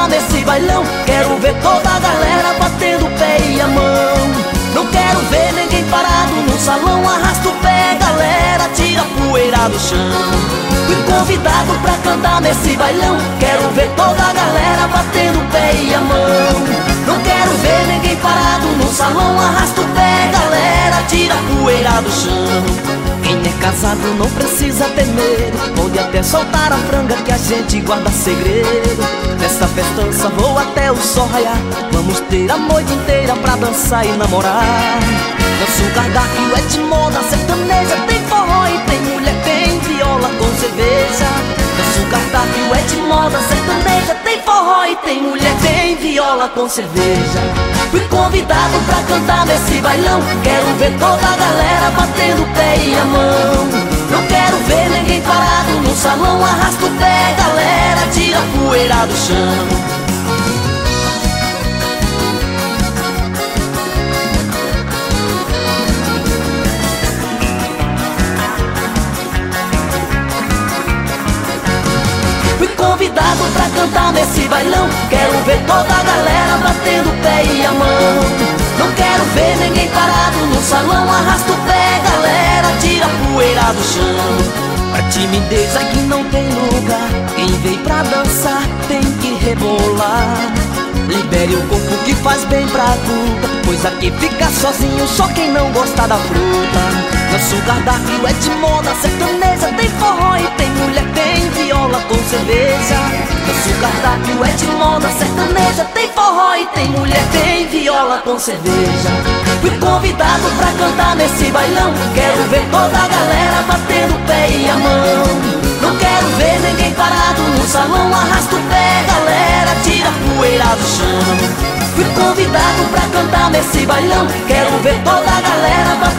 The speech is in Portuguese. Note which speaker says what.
Speaker 1: cantar nesse bailão. Quero ver toda a galera batendo o pé e a mão. Não quero ver ninguém parado no salão. Arrasta o pé, galera, tira a poeira do chão. Fui convidado pra cantar nesse bailão. Quero ver toda a galera batendo o pé e a mão. Não quero ver ninguém parado no salão. Arrasta o pé, galera, tira a poeira do chão. Quem é casado não precisa ter medo. Pode até soltar a franga que a gente guarda segredo. Nessa festança vou até o sol raiar. Vamos ter a noite inteira pra dançar e namorar. Nosso cardápio é de moda sertaneja. Tem forró e tem mulher, tem viola com cerveja. Nosso cardápio é de moda sertaneja. Tem forró e tem mulher, tem viola com cerveja. Fui convidado pra cantar nesse bailão. Quero ver toda a galera batendo o pé e a mão. Não quero ver ninguém parado no salão. Arrasta o pé, galera, tira a poeira do chão. Convidado pra cantar nesse bailão. Quero ver toda a galera batendo o pé e a mão. Não quero ver ninguém parado no salão. Arrasta o pé, galera, tira a poeira do chão. Pra timidez aqui não tem lugar. Quem veio pra dançar tem que rebolar. Libere o corpo que faz bem pra tudo, pois aqui fica sozinho só quem não gosta da fruta. Nosso cardápio é de moda sertaneja. Tem forró e tem mulher, tem viola com cerveja. Nosso cardápio é de moda sertaneja. Tem forró e tem mulher, tem viola com cerveja. Fui convidado pra cantar nesse bailão. Quero ver toda a galera batendo o pé e a mão. Não quero ver ninguém parado no salão. Arrasta o pé, galera, tira a poeira do chão. Fui convidado pra cantar nesse bailão. Quero ver toda a galera batendo